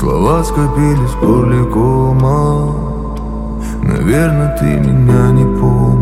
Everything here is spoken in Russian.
Слова скопились в горле кома. Наверное, ты меня не помнишь.